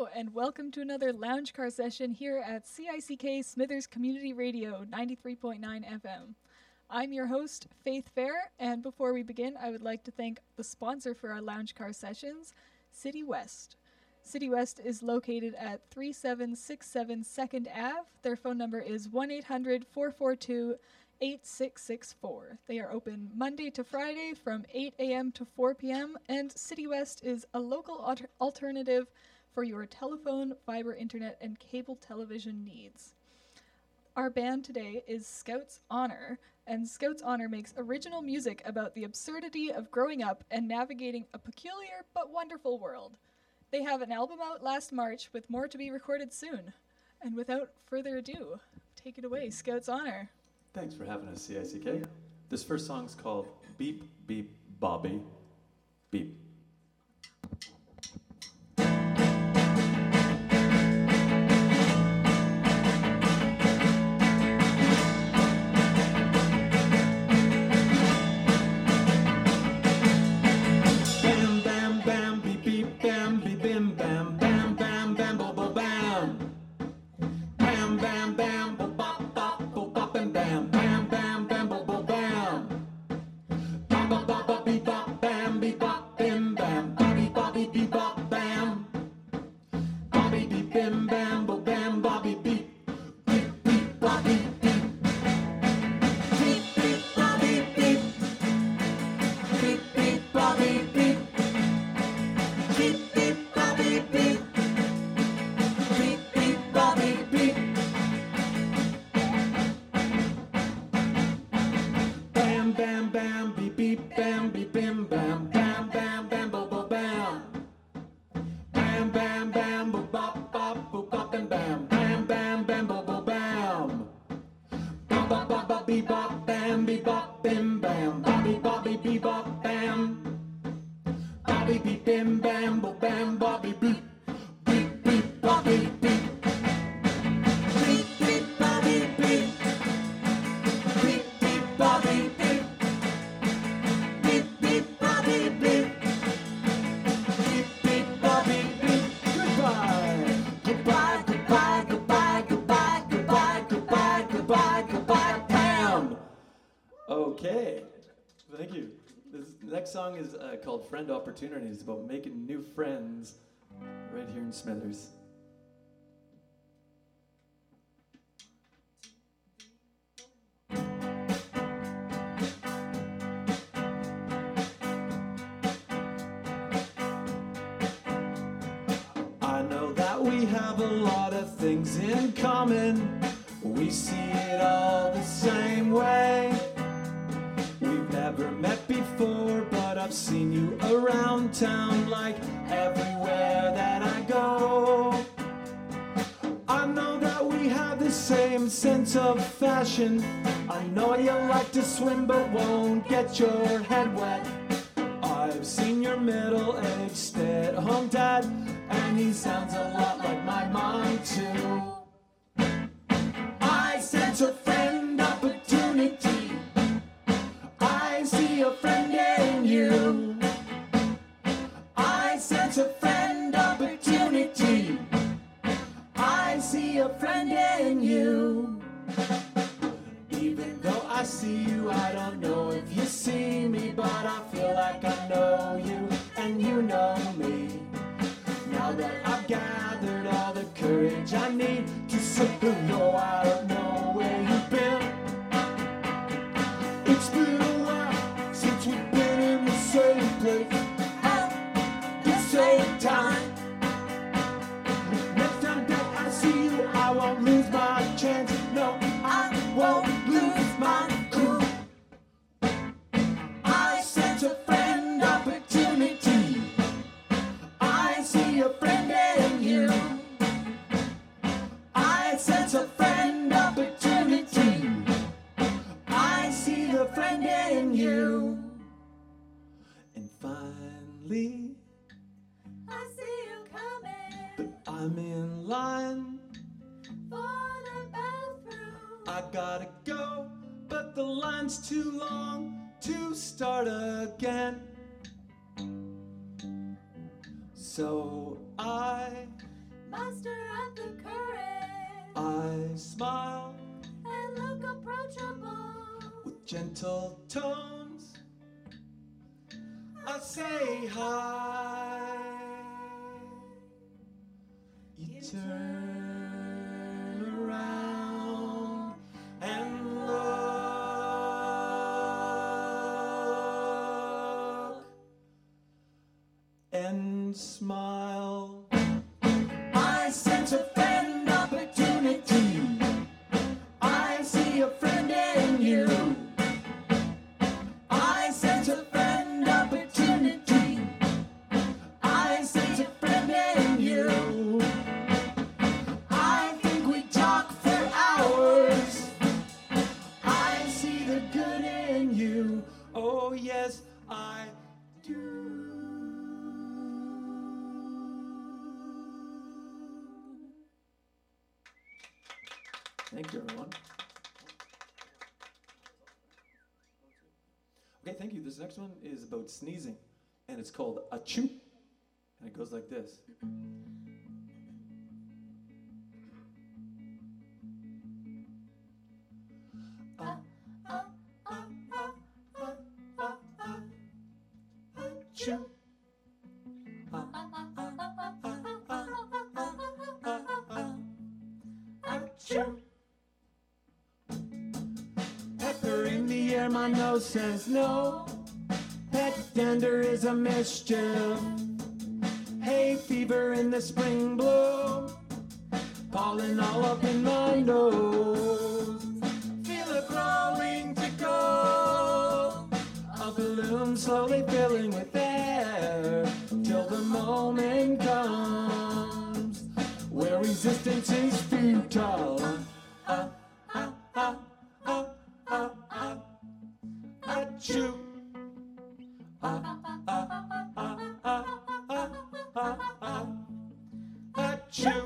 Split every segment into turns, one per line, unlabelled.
and welcome to another lounge car session here at CICK Smithers Community Radio 93.9 FM. I'm your host, Faith Fair, and before we begin, I would like to thank the sponsor for our lounge car sessions, City West. City West is located at 3767 2nd Ave. Their phone number is 1-800-442-8664. They are open Monday to Friday from 8 a.m. to 4 p.m., and City West is a local alternative for your telephone, fiber internet, and cable television needs. Our band today is Scouts Honor, and Scouts Honor makes original music about the absurdity of growing up and navigating a peculiar but wonderful world. They have an album out last March with more to be recorded soon. And without further ado, take it away, Scouts Honor.
Thanks for having us, CICK. This first song's called Beep, Beep, Bobby, Beep. Okay, thank you. This next song is called Friend Opportunities. It's about making new friends right here in Smithers. I know that we have a lot of things in common. We see it all the same way. We've never met before, but I've seen you around town like everywhere that I go. I know that we have the same sense of fashion. I know you like to swim but won't get your head wet. I've seen your middle-aged stay-at-home dad, and he sounds a lot like my mom too. I sense a friend opportunity. I see a friend in you. I sense a friend opportunity. I see a friend in you. Even though I see you, I don't know if you see me, but I feel like I know you and you know me. Now that I've gathered all the courage I need to say hello, I don't know where you've been. It's been a while since we've been in the same place at the same time. Next time that I see you, I won't lose my chance. No, I won't lose my cool. I sense a friend opportunity. I see a friend in you. I sense a friend opportunity. I see the friend in you. And finally,
I see you coming
but I'm in line.
for the bathroom.
I gotta go, but the line's too long to start again. So I gentle tones. I say hi. You turn around and look and smile. I sense a friend opportunity. I see a friend in you. I sense a friend opportunity. I sense a friend in you. I think we talk for hours. I see the good in you. Oh yes, I do. Thank you, everyone. Okay, thank you. This next one is about sneezing, and it's called achoo, and it goes like this. Achoo. Achoo. Pepper in the air, my nose says no. Pet dander is a mischief. Hay fever in the spring bloom. Pollen all up in my nose. Feel it growing to go. A balloon slowly filling with air. Till the moment comes where resistance is futile. Achoo. Achoo.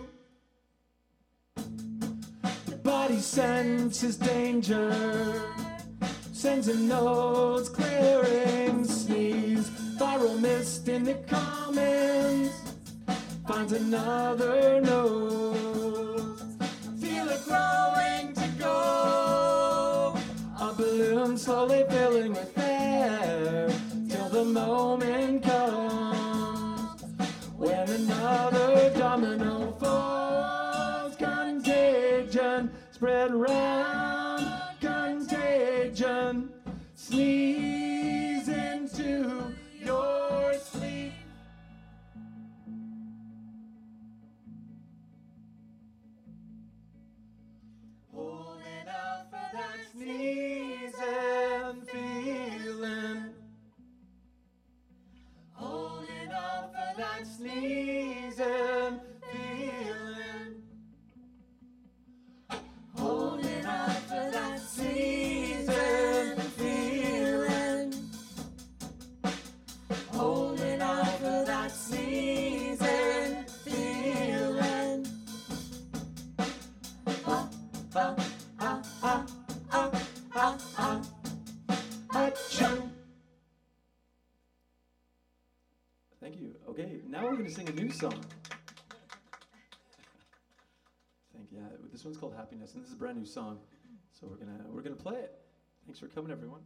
Your body senses danger, sends a nose clearing sneeze. Viral mist in the comments finds another nose. Feel it growing to go. A balloon slowly filling with air till the moment comes when another domino falls. Contagion spread round. Contagion sneeze into your sleep. Holding out for that sneezing feeling. Holding out for that sneezing feeling. Holding out for that sneezing feeling. Holding out for that sneezing feeling. Achoo. Thank you. Okay, now we're going to sing a new song. This one's called Happiness, and this is a brand new song. So we're gonna play it. Thanks for coming, everyone.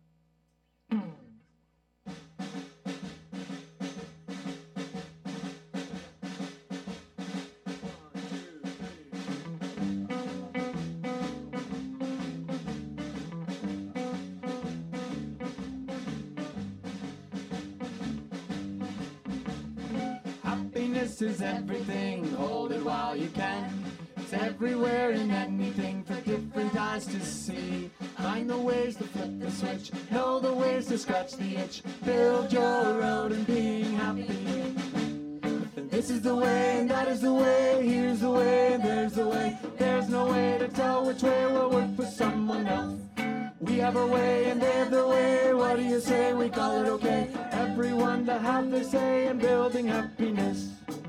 Happiness is everything, hold it while you can. It's everywhere in anything for different eyes to see. Find the ways to flip the switch, know the ways to scratch the itch. Build your road in being happy. And this is the way, and that is the way. Here's the way, and there's the way. There's no way to tell which way will work for someone else. We have our way, and they have their way. What do you say? We call it okay. Everyone to have their say in building happiness.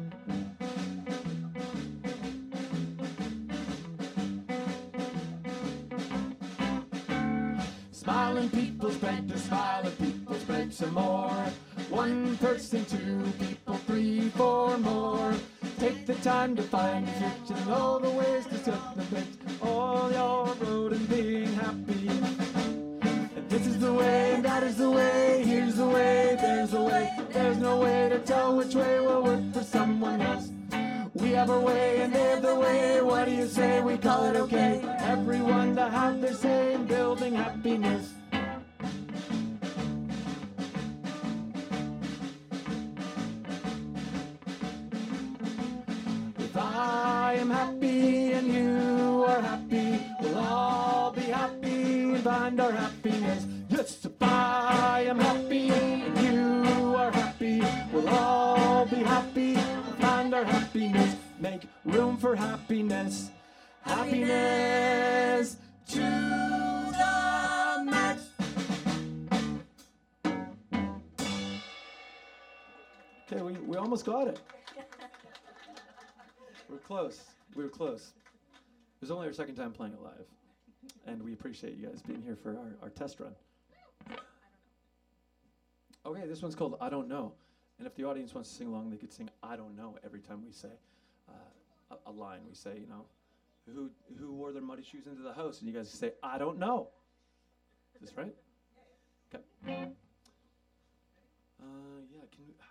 Smiling people spread their smile, and people spread some more. One person, two people, three, four more. Take the time to find your fit and all the ways to celebrate all your road and being happy. is the way, and that is the way. Here's the way, there's the way. There's no way to tell which way will work for someone else. We have our way and they have their way. What do you say? We call it okay. Everyone to have their say in building happiness. If I am happy and you are happy, we'll all be happy and find our happiness. Yes, if I am happy and you are happy, we'll all be happy and find our happiness. Make room for happiness. Happiness to the max. Okay, we almost got it. We're close. We were close. It was only our second time playing it live. And we appreciate you guys being here for our test run. Okay, this one's called I Don't Know. And if the audience wants to sing along, they could sing I Don't Know every time we say a line. We say, you know, who wore their muddy shoes into the house? And you guys say, I don't know. Is this right? Okay. Yeah, can we...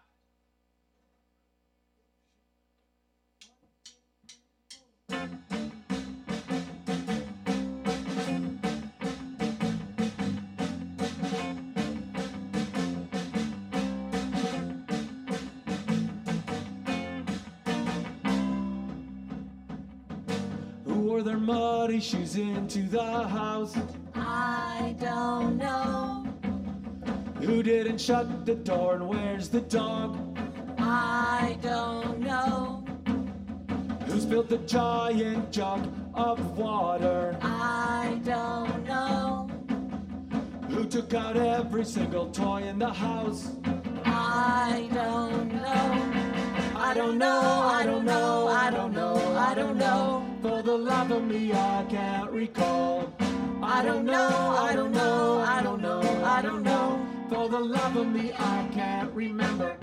Who wore their muddy shoes into the house?
I don't know.
Who didn't shut the door and where's the dog?
I don't know.
Who spilled the giant jug of water?
I don't know.
Who took out every single toy in the house?
I don't know. I don't know. I don't know. I don't know. I don't know.
For the love of me, I can't recall.
I don't know. I don't know. I don't know. I don't know.
For the love of me, I can't remember.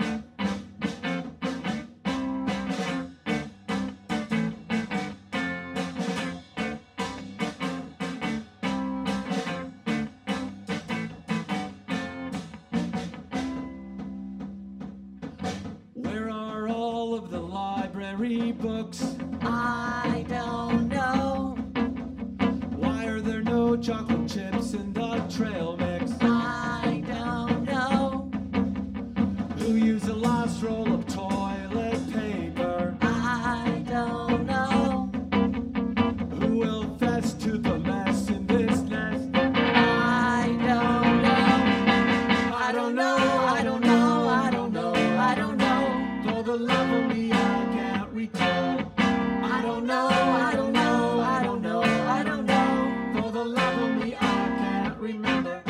Where are all of the library books?
I don't know.
Why are there no chocolate chips in the trail mix?
I don't know.
Who used the last roll of toilet paper?
I don't know.
Who will fess to the mess in this nest?
I don't know. I don't know. I don't know. I don't know. I don't know.
For the love of me, I can't recall.
I don't know. I don't know. I don't know. I don't know.
For the love of me, I can't remember.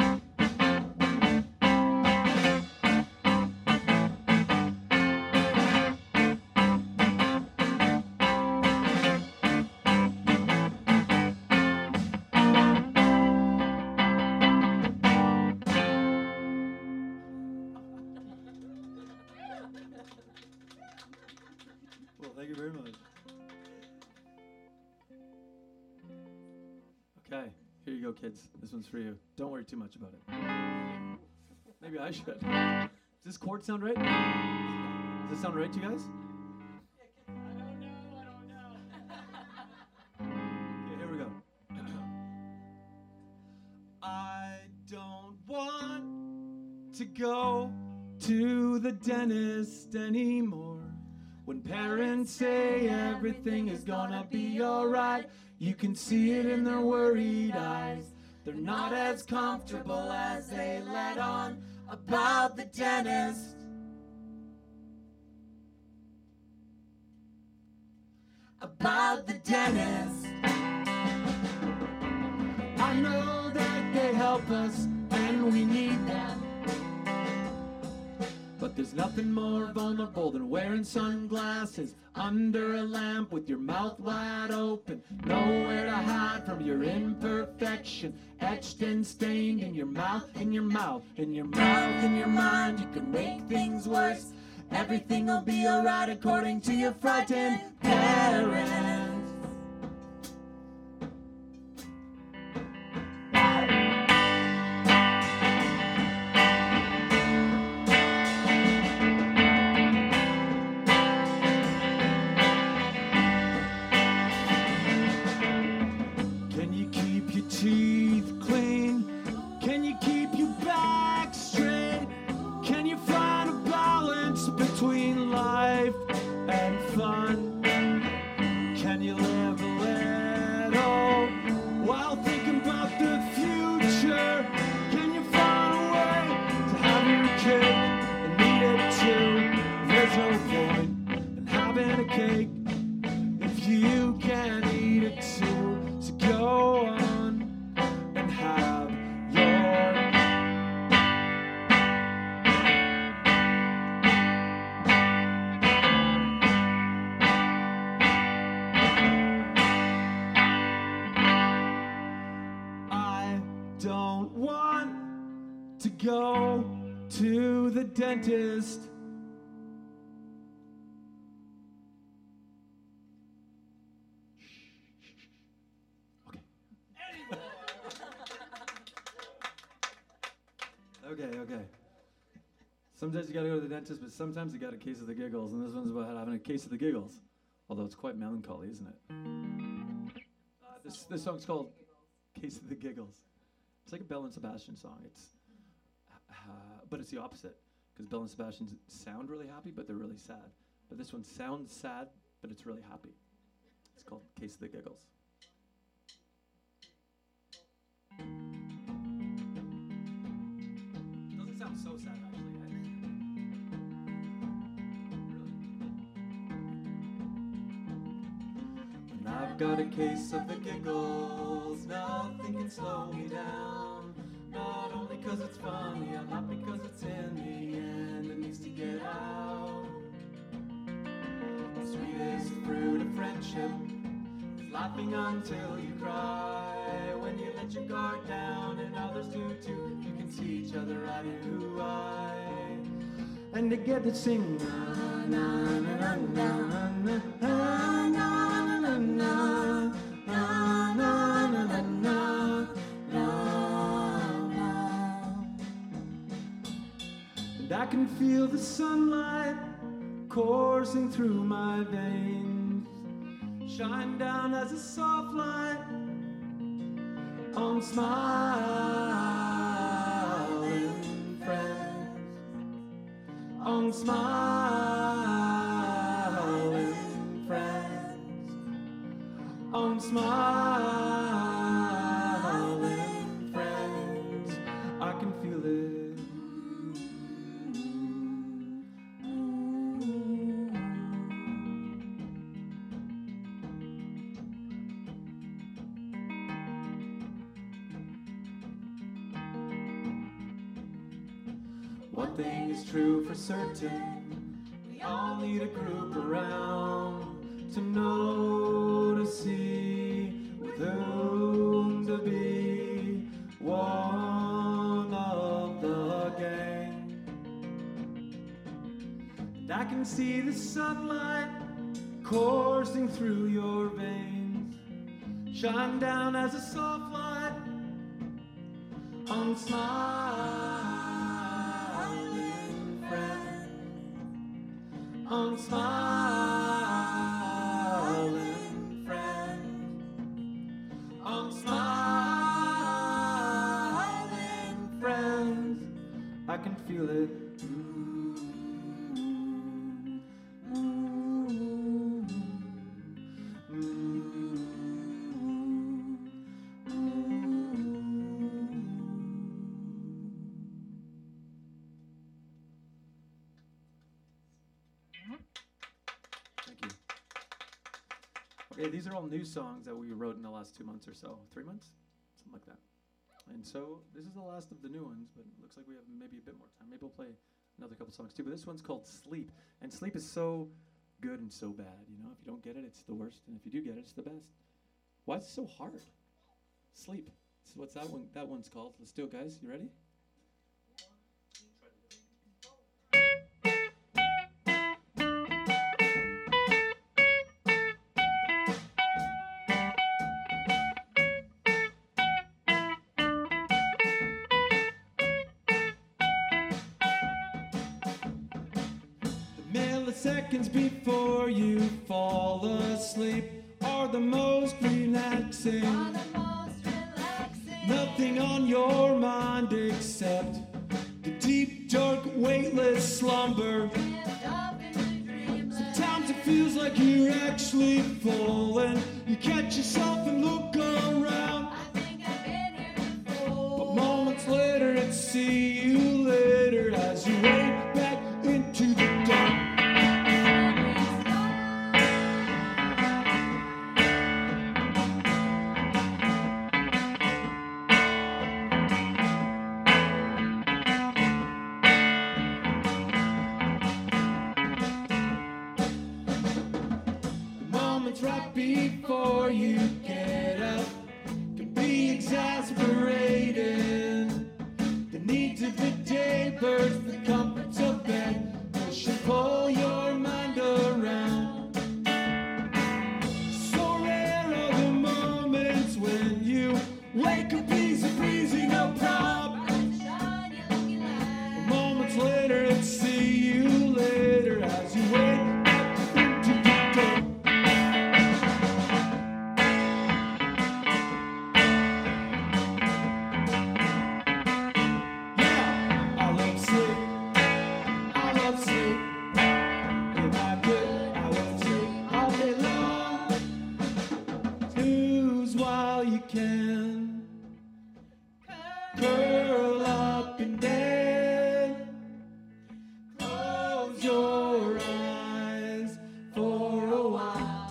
Well, thank you very much. Okay, here you go, kids. This one's for you. Don't worry too much about it. Maybe I should. Does this chord sound right? Does this sound right to you guys? Okay, here we go. I don't want to go to the dentist anymore. When parents say everything is gonna be alright, you can see it in their worried eyes. They're not as comfortable as they let on about the dentist. About the dentist. I know that they help us and we need them. But there's nothing more vulnerable than wearing sunglasses under a lamp with your mouth wide open. Nowhere to hide from your imperfection, etched and stained in your mouth, in your mouth, in your mouth, in your mind. You can make things worse. Everything will be alright according to your frightened parents. a cake if you can't eat it too. So go on and have your. I don't want to go to the dentist. Okay. Sometimes you gotta go to the dentist, but sometimes you got a case of the giggles, and this one's about having a case of the giggles. Although it's quite melancholy, isn't it? This song's called Case of the Giggles. It's like a Belle and Sebastian song. But it's the opposite, because Belle and Sebastian sound really happy, but they're really sad. But this one sounds sad, but it's really happy. It's called Case of the Giggles. Doesn't sound so sad, actually. And I've got a case of the giggles. Nothing can slow me down. Not only 'cause it's funny, and not because it's in me, and it needs to get out. The sweetest fruit of friendship is laughing until you cry. When you let your guard down, and others do too, you can see each other eye to eye. And together sing na na na na na na na na na na na na na na. And I can feel the sunlight coursing through my veins, shine down as a soft light on smiling friends, on smiling friends, on smiling friends. I can feel it. One thing is true for certain, we all need a group around to know, to see, with whom to be one of the gang. And I can see the sunlight coursing through your veins, shine down as a soft light on smiling friends, on smiling friends, on smiling friends. I can feel it. Okay, these are all new songs that we wrote in the last 2 months or so. 3 months? Something like that. And so this is the last of the new ones, but it looks like we have maybe a bit more time. Maybe we'll play another couple songs too. But this one's called Sleep. And sleep is so good and so bad. You know, if you don't get it, it's the worst. And if you do get it, it's the best. Why is it so hard? Sleep. So what's that one? That one's called. Let's do it, guys. You ready? Milliseconds before you fall asleep are the most relaxing. Nothing on your mind except the deep, dark, weightless slumber. Sometimes it feels like you're actually falling. You catch yourself and look around. But moments later it's see you later as you wade back into the dark. moments right before you get up can be exasperating. The needs of the day burst the comforts of bed, push and pull your mind around. So rare are the moments when you wake up easy breezy, no problem. Moments later, it's see you later as you wake up into the door. Yeah, I love sleep. I love sleep. If I could, I would sleep all day long. Snooze while you can. Curl up in bed. Close your eyes for a while.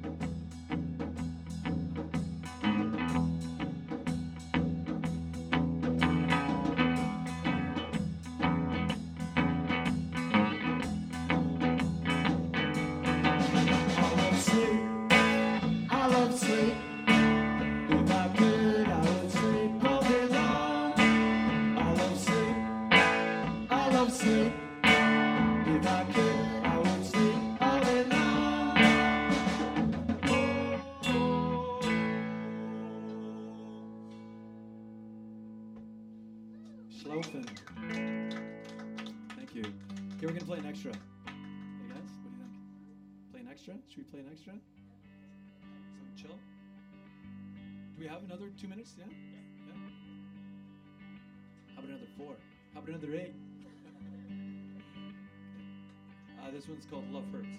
I love sleep. I love sleep. If I could, I would sleep all day long. I love sleep. I love sleep. If I could, I would sleep all day long. Schlofen. Thank you. Okay, we're gonna play an extra. Hey guys, what do you think? Play an extra? Should we play an extra? Some chill? Do we have another 2 minutes? Yeah? Yeah? How about another 4? How about another 8? This one's called Love Hurts.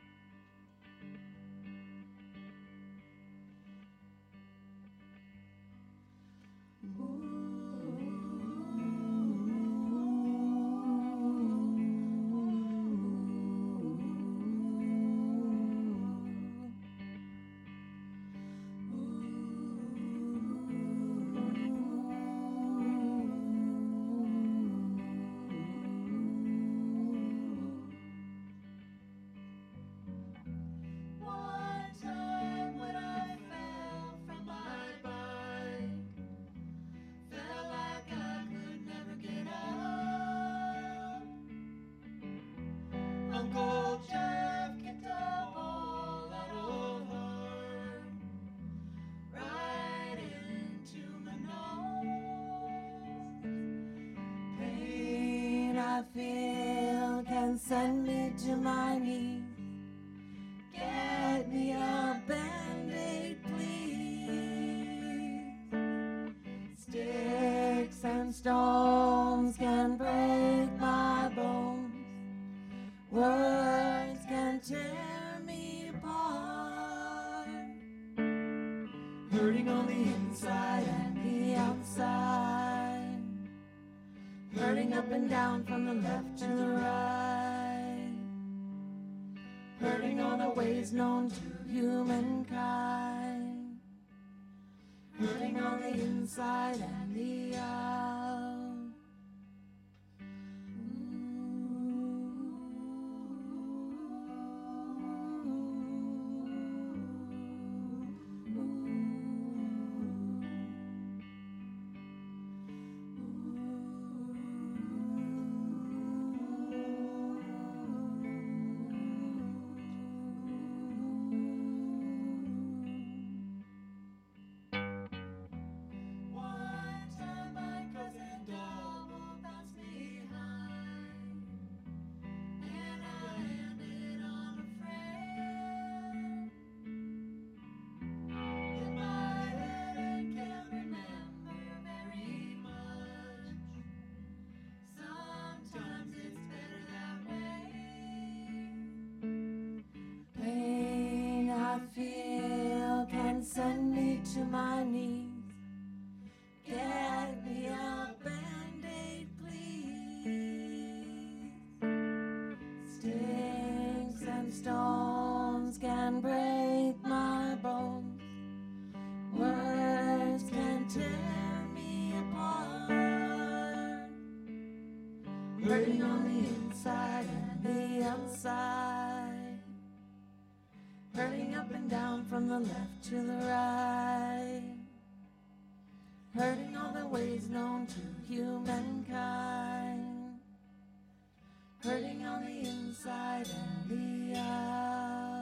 One time when I fell from my bike, felt like I could never get up. Uncle Jeff kicked a ball out of heart right into my nose. Pain I feel can send me to my knees. Get me a Band-Aid, please. Sticks and stones can break my bones. Words can tear me apart. Hurting on the inside and the outside. Hurting up and down from the left to the right. Hurting all the ways known to humankind. Hurting on the inside and the out. One time my cousin double bounced behind, and I landed on a friend. Hit my head and can't remember very much. Sometimes it's better that way. Pain I feel can send me to my knees. Get me a Band-Aid, please. Sticks and stones can break my bones. Words can tear me apart. Hurting on the inside and the outside. hurting up and down from the left to the right, hurting all the ways known to humankind, hurting on the inside and the out.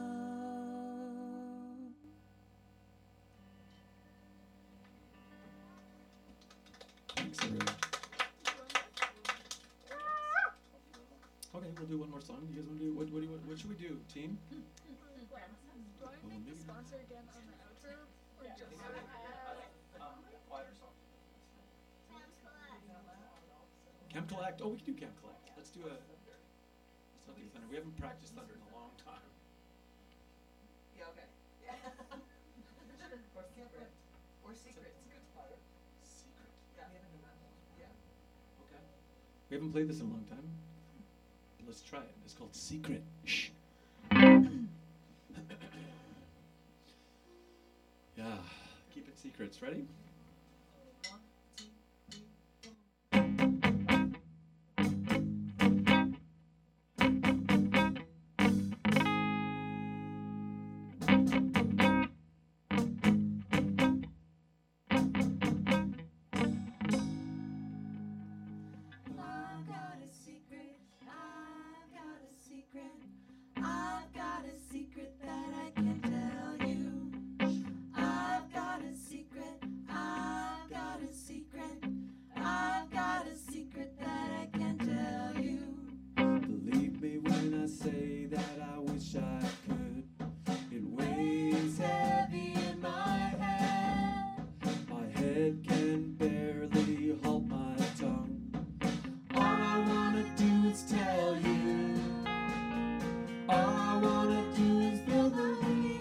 Thanks, everyone. Okay, we'll do one more song. You guys want to do what should we do, team?
Do I make the sponsor again on the outro? Or just
Camp Collect. Oh, we can do Camp Collect. Let's do a. Let's not do Thunder. We haven't practiced Thunder in a long time.
Yeah, okay. Or secret. Or secret. Secret's better.
Secret.
Yeah. We haven't done that one. Yeah.
Okay. We haven't played this in a long time. Let's try it. It's called Secret. Shh. Yeah. Keep it secrets. Ready?
1, 2, 3. I've got a secret. I've got a secret. I've got a secret that I can tell you. I've got a secret. I've got a secret. I've got a secret that I can tell you.
Believe me when I say that I wish I could. It weighs heavy in my head. My head can barely hold my tongue. All I wanna do is tell you. All I wanna do is feel the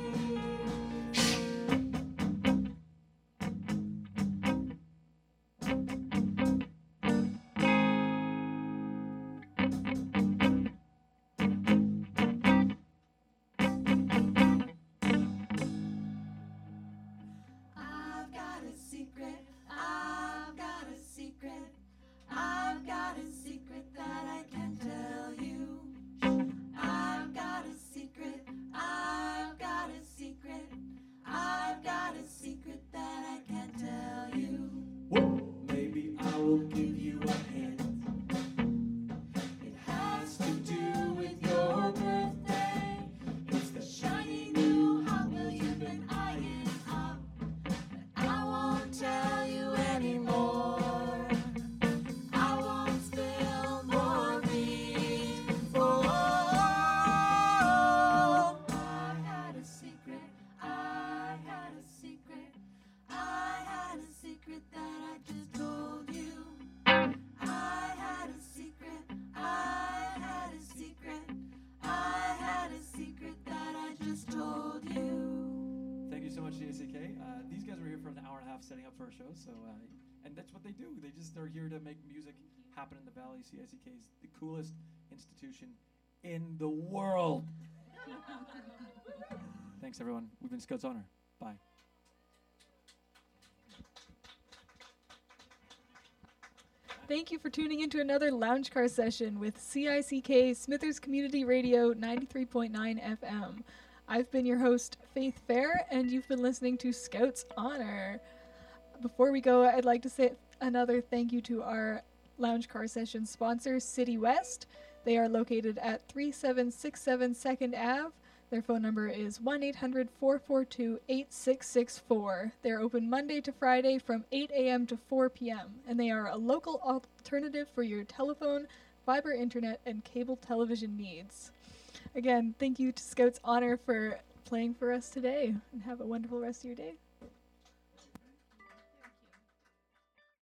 I've got a secret. I've got a secret. I've got a secret that I can tell you. I've got a secret. I've got a secret. I've got a secret that I can tell you.
Whoa. Maybe I will give you a hint. It has to do with your birthday. It's the
Shiny new Hot Wheel you've been eyeing up, but I won't tell you anymore. I won't spill more before. I had a secret. I had a secret. I had a secret that I just told you. I had a secret. I had a secret. I had a secret that I just told you.
Thank you so much, CICK. These guys were here for an hour and a half setting up for our show, so and that's what they do. They're here to make music happen in the Valley. CICK is the coolest institution in the world. Thanks, everyone. We've been Scouts Honor. Bye.
Thank you for tuning into another Lounge Car session with CICK Smithers Community Radio 93.9 FM. I've been your host, Faith Fair, and you've been listening to Scouts Honor. Before we go, I'd like to say another thank you to our Lounge Car session sponsor, City West. They are located at 3767 2nd Ave. Their phone number is 1-800-442-8664. They're open Monday to Friday from 8 a.m. to 4 p.m. And they are a local alternative for your telephone, fiber internet, and cable television needs. Again, thank you to Scouts Honor for playing for us today, and have a wonderful rest of your day.